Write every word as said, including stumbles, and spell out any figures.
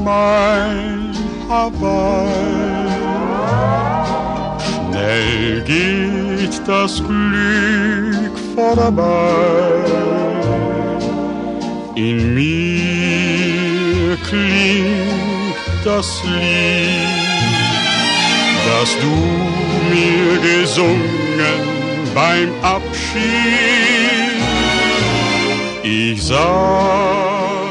mein Hawaii. Schnell geht das Glück vorbei. In mir klingt das Lied, das du mir gesungen beim Abschied. Ich sah